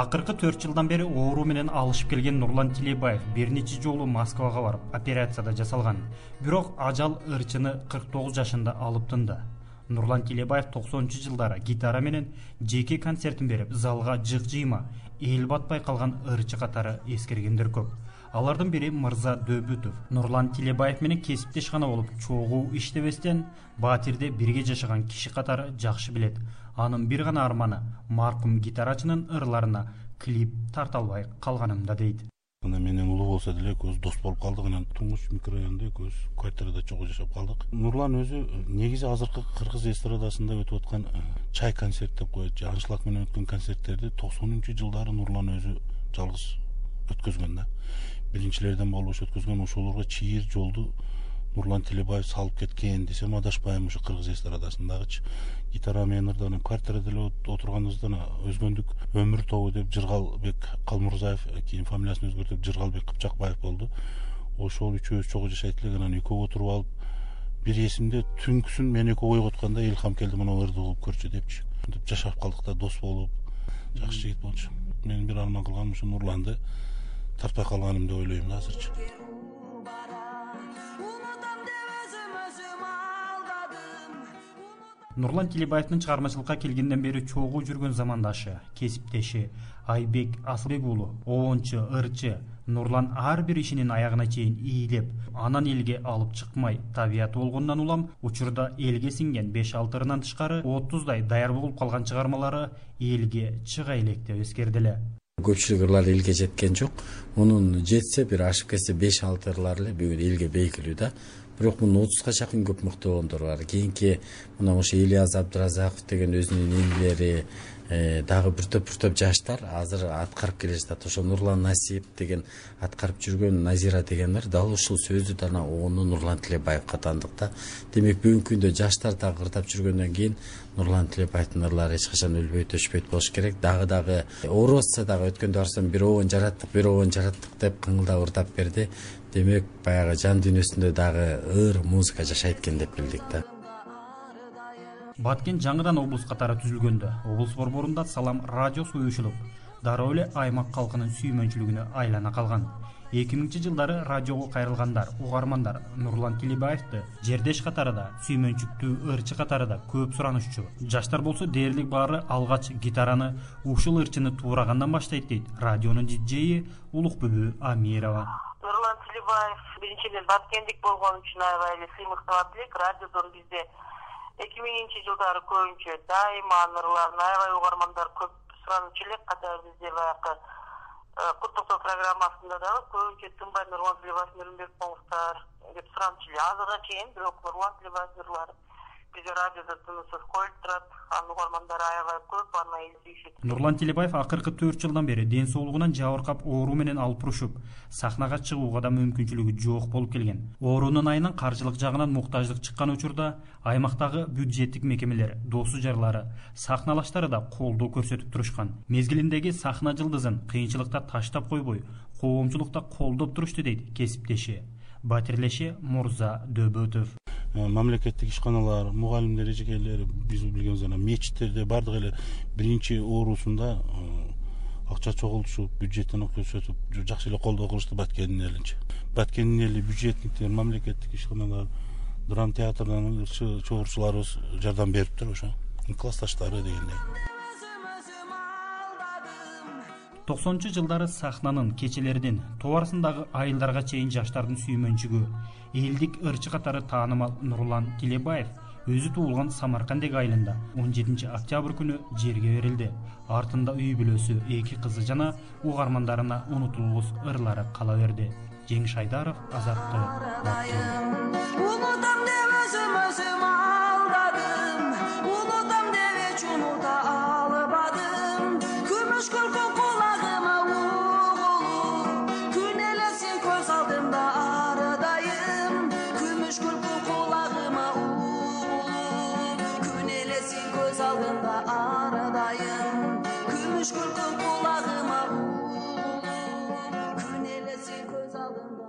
Акыркы 4 жылдан бери оору менен алышып келген Нурлан Тилебаев бир нече жолу Москвага барып операцияда жасалган. Бирок ажал ырчыны 49 жашында алып тынды. Нурлан Тилебаев 90-жылдары гитара менен жеке концертин берип, залга жык-жыйма, эл батпай калган ырчы катары эскергендер көп. Алардын бири Мырза Дөбүтов. Нурлан Тилебаев менен кесиптеш гана болуп, чогуу иштебестен Батирде бирге жашаган киши катары жакшы билет. Анын бир гана арманы маркум гитарачынын ырларына клип тарта албай калганымда дейт. Менен улуу болсо деле көз дос болуп калдык, анан Туңгуч микрорайонунда көз квартирада чогуу жашап калдык. Нурлан өзү негизи азыркы кыргыз эстрадасында өтүп аткан чай концерт деп коет, же аншлаг менен өткөн концерттерди 90-жылдары Нурлан өзү жалгыз өткөзгөн да. Биринчилерден болуп өткөзгөн, ошолорго чийир жолду Нурлан Тилебаев салып кеткен десем адашпайм. Ушу кыргыз эстрадасындагычы гитара менен ырдан квартирада эле отурганыбыздан өзгөндүк өмүр тобу деп Жыргалбек Калмурзаев, кийин фамилиясын өзгөртүп Жыргалбек Кыпчакбаев болду. Ошол үчөөбүз чогуу жашайт элек, анан экөө отуруп алып, бир эсимде түнкүсүн мен экөө ойготканда Илхам келди, мына ырды угуп көрчү депчи. Деп жашап калдык да, дос болуп, жакшы жигит болчу. Мен бир арман кылганым ушу Нурланды тартпай калганым деп ойлойм да азырчы. Нурлан Тилебаевдин чыгармачылыкка келгенден бери чогуу жүргөн замандашы, кесиптеши Айбек Асылбек уулу, оончу, ырчы Нурлан ар бир ишинин аягына чейин ийилеп, анан элге алып чыкмай табияты болгондон улам учурда элге сиңген 5-6 ырынан тышкары 30дай даяр болуп калган чыгармалары элге чыга элек деп эскерди. Көпчүлүк ырлар элге жеткен жок. Мунун жетсе, бир ашып кетсе 5-6 ырлар эле бүгүн элге бейкилүү да. Бирок мунун 30га чакын көп мыктоолор бар. Кийинки мына ошо Ильяс Абдыразаков деген өзүнүн инилери, дагы бир топ жаштар азыр аткарып келе жатат. Ошо Нурлан Насип деген аткарып жүргөн, Назира дегендер дал ушул сөздү жана оону Нурлан Тилебаевга тандык да. Демек бүгүнкү күндө жаштар дагы ырдап жүргөндөн кийин Нурлан Тилебаевдин ырлары эч качан өлбөйт, өчпөйт болуш керек. Дагы оорубаса дагы өткөндө барсам бир оон жараттык деп кыңылдап ырдап берди. Демек баягы жан дүйнөсүндө дагы ыр музыка жашайт экен деп билдик да. Баткен жаңыдан облус катары түзүлгөндө облус борборунда Салам радиосу уюшулуп, дароо эле аймак калкынын сүймөнчүлүгүнө айлана калган. 2000-жылдары радиого кайрылгандар, угармандар Нурлан Тилебаевди жердеш катарында, сүймөнчүктүү ырчы катарында көп суранышчу. Жаштар болсо дээрлик баары алгач гитараны ушул ырчыны туурагандан баштайт дейт радионун диджейи Улукбүбү Амирова. Нурлан Тилебаев биринчиден баткендик болгон үчүн аябай эле сыймыкталат элек. Радиодон бизде 2000-жылдары көбүнчө дайыма Нурлан аябай угармандар көп суранычу элек. Катары бизде баягы куттуктоо программасында дагы көбүнчө тынбай Нурлан Тилебаев Нурмбек коңуштар деп суранычу элек. Азыркыга чейин бирок Нурлан Тилебаев ырлары бизде радиодо тынысыз коюлуп турат. Анын угармандары аябай көп, аны издейшет. Нурлан Тилебаев акыркы 4 жылдан бери ден соолугунан жабыркап, оору менен алпурушуп, сахнага чыгууга да мүмкүнчүлүгү жок болуп келген. Оорунун айынан каржылык жагынан муктаждык чыккан учурда аймактагы бюджеттик мекемелер, досу жарлары, сахналаштары да колдоо көрсөтүп турушкан. Мезгилиндеги сахна жылдызын кыйынчылыкта таштап койбой, коомчулукта колдоп турушту дейт кесиптеши, батирлеши Мырза Дөбүтов. Мамлекеттик ишканалар, мугалимдер, эжекелер, биз билгенибиз мечиттерде бардык эле биринчи оорусунда акча чогултушуп, бюджеттен көрсөтүп, жакшы эле колдоо кылышты Баткендин элинчи. Баткендин эли бюджетниктер, мамлекеттик ишканалар, драм театрдан чогурчуларыбыз жардам бериптир ошо. Классташтары дегендей. 90-жылдары сахнанын кечелеринин товарсындагы айылдарга чейин жаштардын сүймөнчүгү, элдик ырчы катары таанымал Нурлан Тилебаев өзү туулган Самаркандек айылында 17 октябрь күнү жерге берилди. Артында үй бүлөсү, 2 кызы жана угармандарына унутулгус ырлары кала берди. Жеңиш Айдаров, Азаттык. Күмүш күлкүн кулагыма, күн элесин көз алдымда.